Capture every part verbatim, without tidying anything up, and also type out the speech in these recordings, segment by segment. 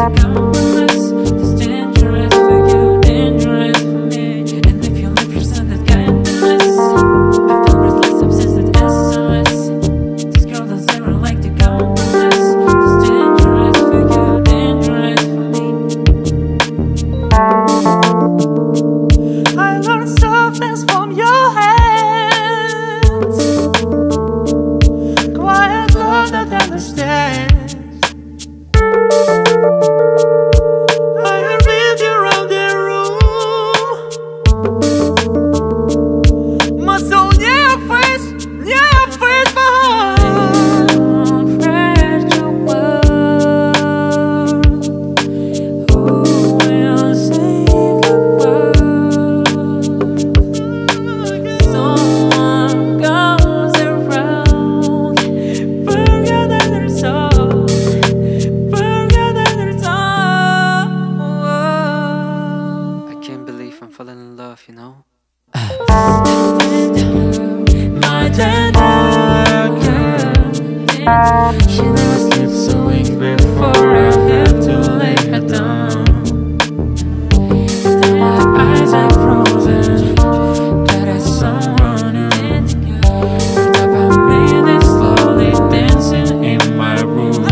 falling in love, you know? My tender girl, she never sleeps a week before I have to lay her down. My eyes are frozen, that is someone new. About me, they're slowly dancing in my room.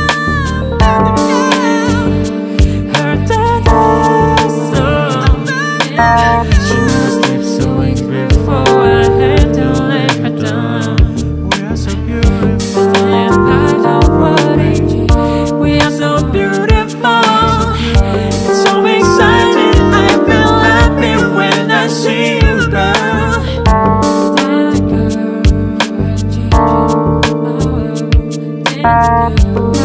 Her tender soul, she never sleeps a week before I had to lay her down. We are so beautiful, and I don't worry. We are so beautiful. It's so exciting. I feel happy when I see you, girl. That girl, change your world. That girl.